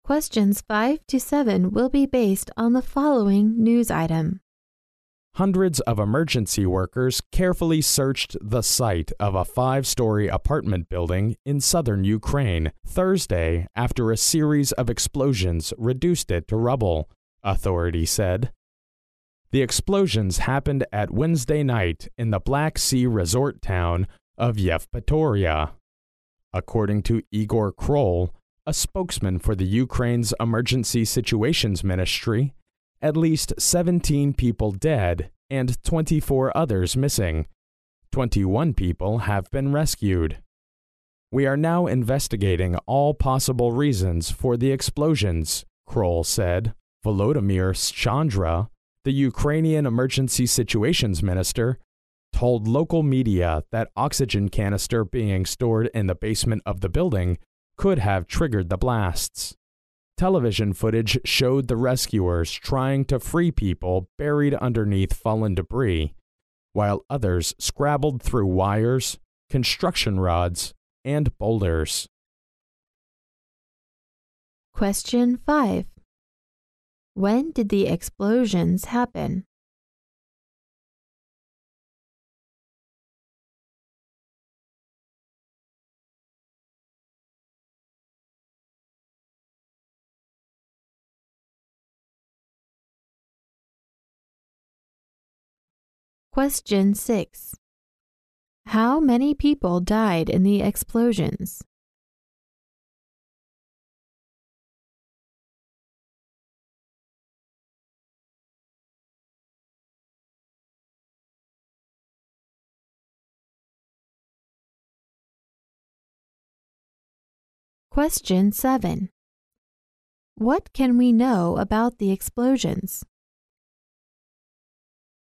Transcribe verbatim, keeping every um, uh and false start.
Questions five to seven will be based on the following news item. Hundreds of emergency workers carefully searched the site of a five-story apartment building in southern Ukraine Thursday after a series of explosions reduced it to rubble, authorities said. The explosions happened at Wednesday night in the Black Sea resort town of Yevpatoria. According to Igor Kroll, a spokesman for the Ukraine's Emergency Situations Ministry, at least seventeen people dead and twenty-four others missing. twenty-one people have been rescued. We are now investigating all possible reasons for the explosions, Kroll said. Volodymyr Schandra, the Ukrainian Emergency Situations Minister, told local media that oxygen canister being stored in the basement of the building could have triggered the blasts. Television footage showed the rescuers trying to free people buried underneath fallen debris, while others scrabbled through wires, construction rods, and boulders. Question five. When did the explosions happen? Question six. How many people died in the explosions? Question seven. What can we know about the explosions?